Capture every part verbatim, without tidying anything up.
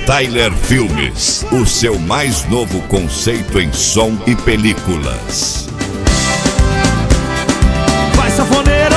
Tyler Filmes, o seu mais novo conceito em som e películas. Vai, sanfoneiro!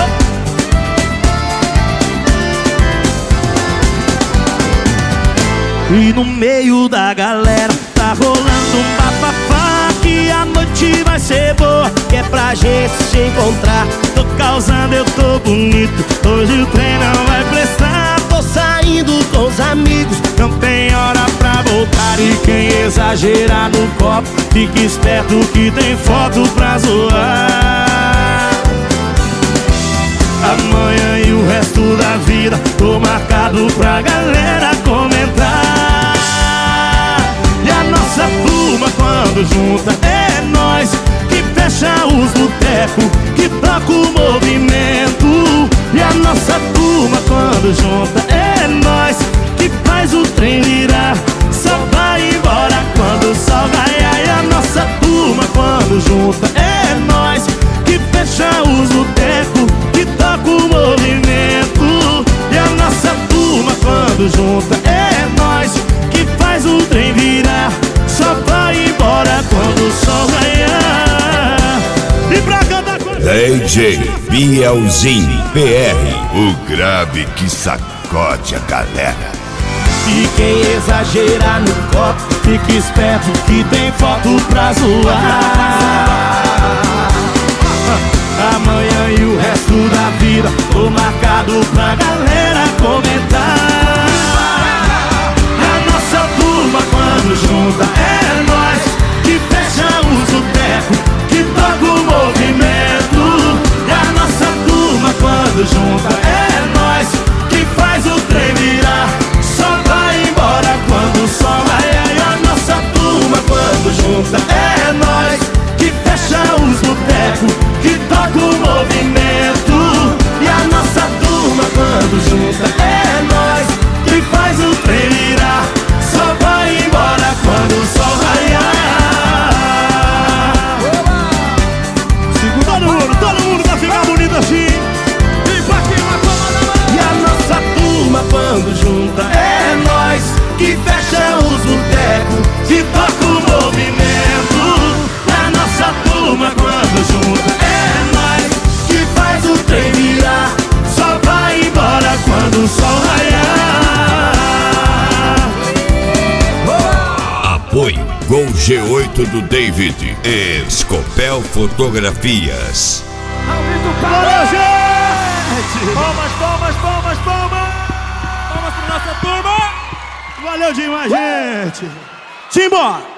E no meio da galera tá rolando um bafafá, que a noite vai ser boa, que é pra gente se encontrar. Tô causando, eu tô bonito, hoje o trem não vai prestar. Tô saindo com os amigos, não tem hora pra voltar. E quem exagerar no copo, fique esperto que tem foto pra zoar. Amanhã e o resto da vida tô marcado pra galera comentar. E a nossa turma quando junta é nós que fecha os botecos, que toca o movimento. E a nossa turma quando junta é nós que faz o trem virar, só vai embora quando o sol raiar. E a nossa turma quando junta é nós que fecha os botecos, que toca o movimento. E a nossa turma quando junta é nós que faz o trem virar, só vai embora quando o sol raiar. E pra cantar com D J Bielzinho P R, o grave que sacode a galera. E quem exagerar no copo, fique esperto que tem foto pra zoar. Amanhã e o resto da vida tô marcado pra galera comentar. A nossa turma quando junta é nós que fecha os botecos, que toca o movimento. E a nossa turma quando junta é nós que faz o trem virar, só vai embora quando o sol raiar. E a nossa turma quando junta é nós que fecha os botecos, que toca o movimento. E a nossa turma quando junta é nós que faz o trem virar, só vai embora quando o sol raiar. Todo mundo, todo mundo vai ficar bonito assim. E a nossa turma quando junta é nós que fecha os botecos, que toca o movimento. E a nossa turma quando junta é nós que faz o trem virar, só vai embora quando o sol raiar. Apoio Gol G oito do David, Escopel Fotografias. Valeu, gente! Palmas, palmas, palmas, palmas! Palmas pra nossa turma! Valeu demais, gente! Simbora!